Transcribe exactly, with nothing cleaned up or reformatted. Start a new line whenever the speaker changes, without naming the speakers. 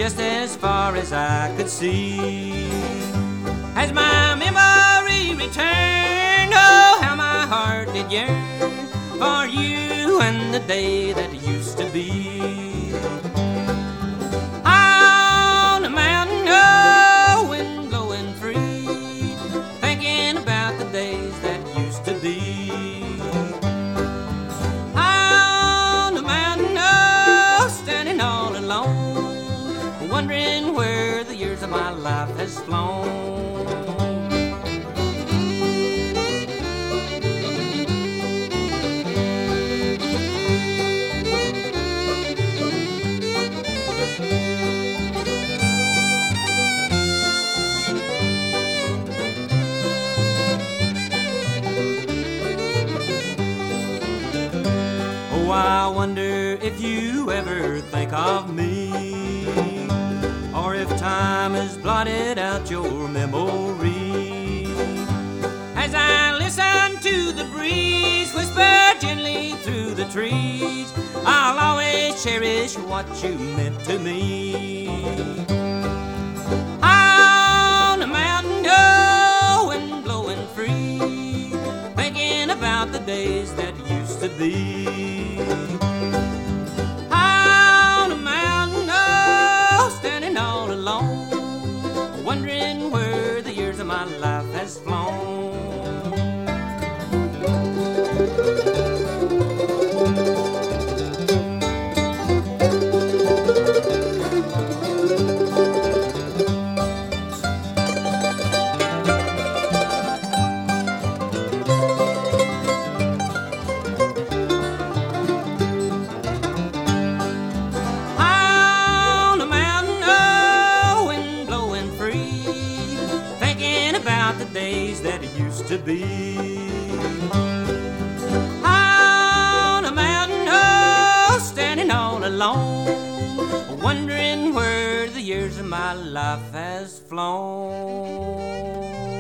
just as far as I could see. As my memory returned, oh, how my heart did yearn for you and the day that used to be. On a mountain, oh, wind blowing free, thinking about the days that used to be. On the mountain, oh, standing all alone, wondering where the years of my life has flown. Oh, I wonder if you ever think of me, or if time has blotted out your memory. As I listen to the breeze whisper gently through the trees, I'll always cherish what you meant to me. On the mountain, oh, wind blowing free, thinking about the days that used to be. On the mountain, oh, standing all alone, wondering where the years of my life has flown. The days that it used to be. On a mountain, oh, standing all alone, wondering where the years of my life has flown.